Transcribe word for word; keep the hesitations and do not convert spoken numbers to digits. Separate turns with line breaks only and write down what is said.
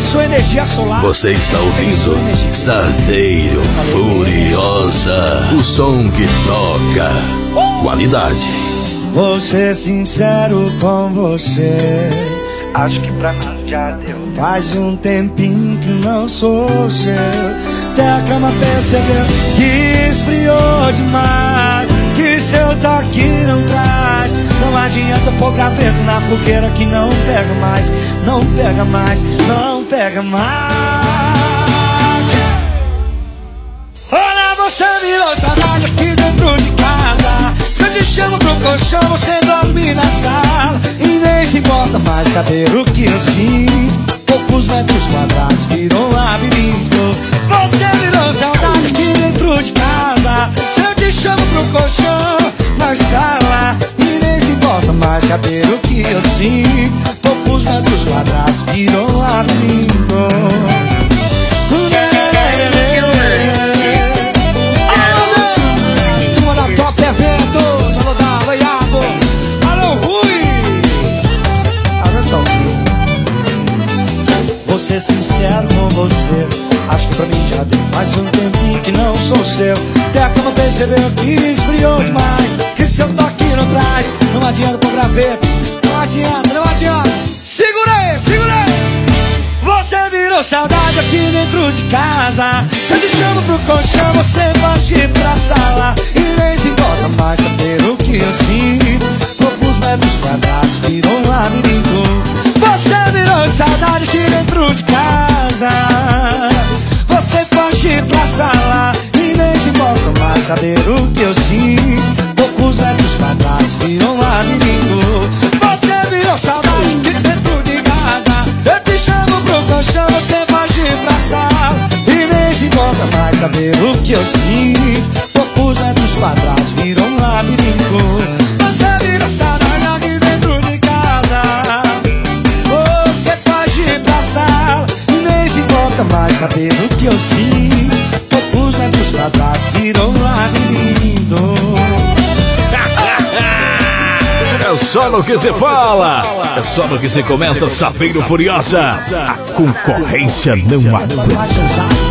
sua energia solar.
Você está ouvindo Saveiro Furiosa, o som que toca. Qualidade.
Vou ser sincero com você, acho que pra mim já deu. Faz um tempinho que não sou seu. Até a cama percebeu que esfriou demais, que seu toque não traz. Não adianta pôr graveto na fogueira que não pega mais, não pega mais, não pega mais. Olha, você virou saudade aqui dentro de casa. Se eu te chamo pro colchão, você dorme na sala e nem se importa mais saber o que eu sinto. Poucos metros quadrados virou um labirinto. Você virou saudade aqui dentro de casa. Se eu te chamo pro colchão, na sala e nem se importa mais saber o que eu sinto. Poucos metros quadrados virou um labirinto. Turma da Top Eventos, alô Dava Iago, alô Rui, alô Salzinho. Vou ser sincero com você, acho que pra mim já deu. Faz um tempinho que não sou seu. Até a cama percebeu que esfriou demais, que seu toque não traz. Não adianta pôr graveto, não adianta, não adianta. Segura aí, segura aí. Você virou saudade aqui dentro de casa. Se eu te chamo pro colchão, você pode ir pra sala e nem se importa mais saber o que eu sinto. Poucos metros quadrados virou um labirinto. Você virou saudade aqui dentro de casa. Você pode ir pra sala e nem se importa mais saber o que eu sinto. Poucos metros quadrados virou um labirinto. Você virou saudade aqui dentro de casa. Eu te chamo pro colchão, você pode ir pra sala e nem se importa mais saber o que eu sinto. Poucos metros quadrados virou um labirinto. Você virou saudade aqui dentro de casa. Você pode ir pra sala e nem se importa mais saber o que eu sinto. Poucos metros quadrados virou um labirinto.
É só no que se fala, é só no que se comenta. Saveiro Furiosa, a concorrência não aguenta.